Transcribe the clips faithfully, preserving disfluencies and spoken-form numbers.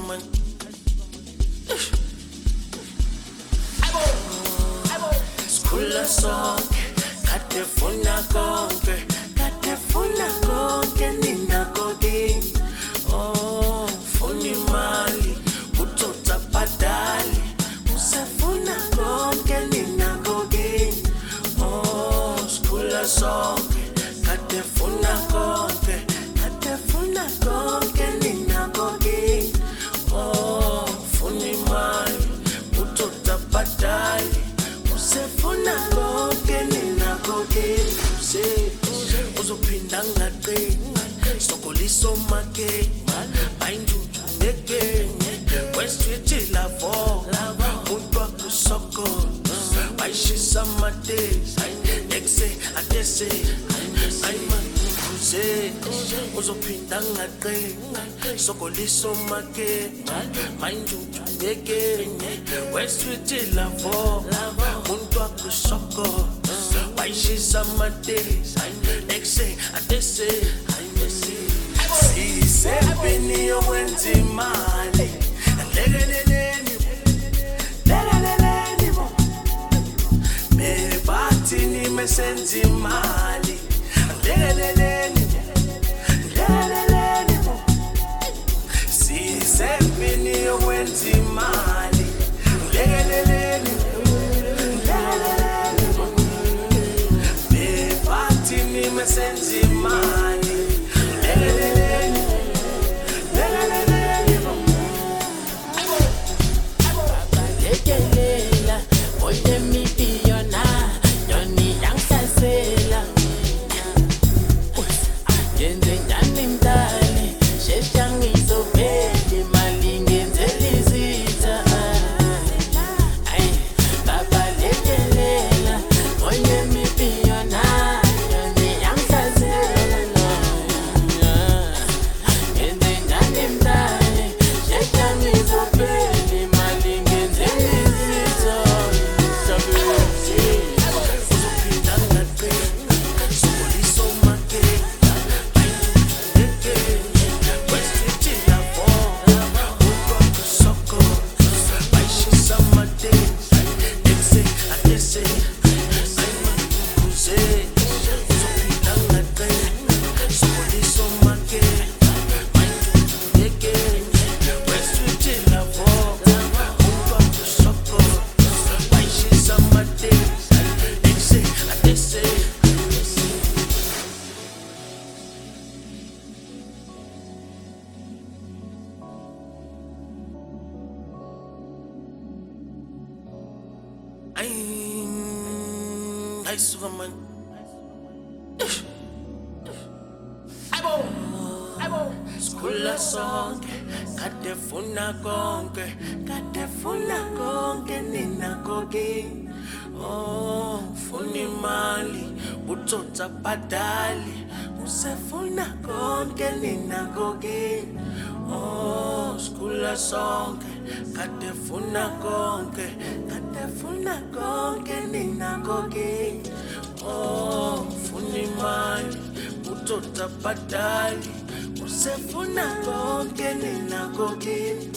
man. Skula sonke, kade funa konke, kade funa konke nina kogi. Oh, funi mali, utota badali, usafuna konke nina kogi. Oh, skula sonke, kade funa konke, kade funa konke nina kogi. Oh, funi mali, utota badali. Usefuna konke nina koke Use uzophinda ngaqe Sokoliso make Bayinjuju neke Westwich lavo Muntu akusoko Bayishisa mate Nexe atese Ayman Use uzophinda ngaqe Sokoliso make Bayinjuju neke Westwich lavo Muntu akusoko Bayishisa mate Nexe atese Sisempini yokwenza imali Lekeleleni Lekeleleni Bebathini mesenza imali Lekeleleni Lekeleleni Sisempini yokwenza imali Lekeleleni Bebathini mesenza imali Lekeleleni Lekeleleni Lekelela, oye mi piyona, yoni yangisazela. Yenze njani mdali, shesha ngizobheli, mali ngenzela izitha. Ay, baba lekelela, oye mi piyona, yoni yangisazela. Yenze njani mdali, shesha ngizobheli, mali ngenzela izitha. Uzophinda ngaqe Sokoliso make Bayinjuju neke Westwich lavo Muntu akusoko Bayishisa mate Nexe atese Ayman Use uzophinda ngaqe Sokoliso make Bayinjuju neke Westwich lavo Muntu akusoko Bayishisa mate Nexe atese Ay, ay suka man. Abo, abo. Skula sonke, kade funa konke, kade funa konke nina kogi. Oh, funi mali, utota badali, usefuna konke nina kogi. Oh, skula sonke, kade funa konke, kade funa konke nina kogi. Oh, funi mali, utota badali, usefuna konke nina kogi.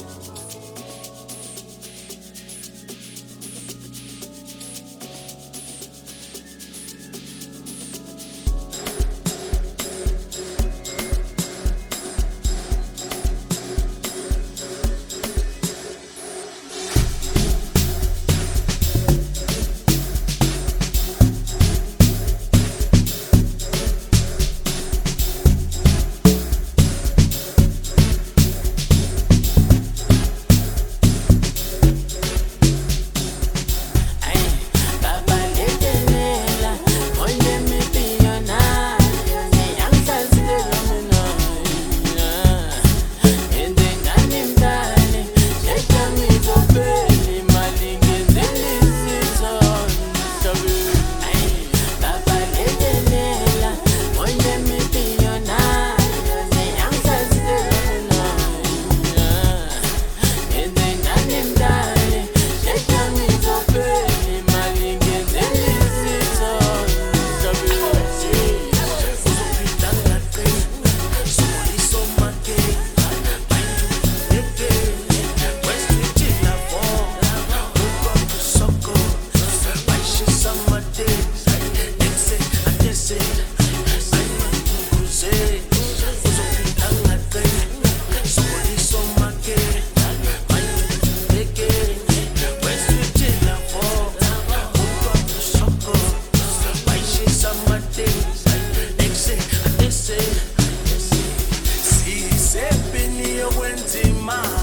yokwenza imali